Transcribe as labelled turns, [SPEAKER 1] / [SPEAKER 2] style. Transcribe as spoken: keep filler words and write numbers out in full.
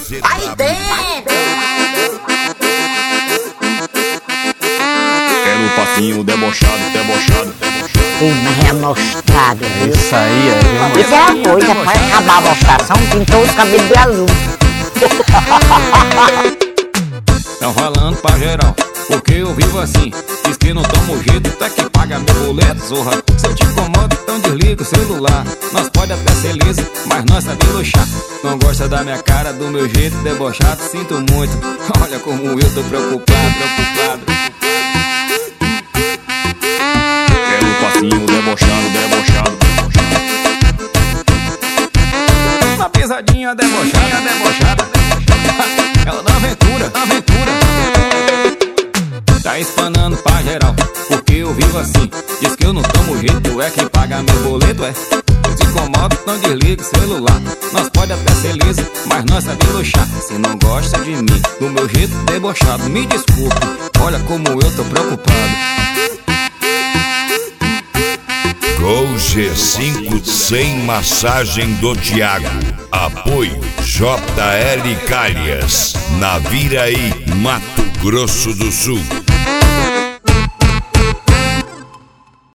[SPEAKER 1] Vai dentro!
[SPEAKER 2] É no passinho debochado, debochado, debochado.
[SPEAKER 1] Sim, mas é mostrado, viu?
[SPEAKER 3] Isso aí é.
[SPEAKER 1] Isso é uma coisa, pra acabar a mostração, pintou os cabelos de azul.
[SPEAKER 2] Tão falando pra geral, porque eu vivo assim. Diz que não tomo jeito, até que paga meu boleto, zorra. Se eu te incomodo, então desliga o celular. Nós pode até ser liso, mas nós sabe luxar. Não gosta da minha cara, do meu jeito debochado, sinto muito. Olha como eu tô preocupado, preocupado. É no passinho debochado, debochado, debochado. Uma pisadinha debochada, debochada. Ela dá aventura, aventura. Tá espanando pra geral, porque eu vivo assim. Diz que eu não tomo jeito, é quem paga meu boleto, é. Eu te incomodo, não desliga o celular. Nós pode até ser liso, mas nós sabe luxar. Se não gosta de mim, do meu jeito debochado, me desculpe, olha como eu tô preocupado.
[SPEAKER 4] Gol G cinco cem Massagem do Thiago. Apoio J L Calhas, Naviraí, Mato Grosso do Sul.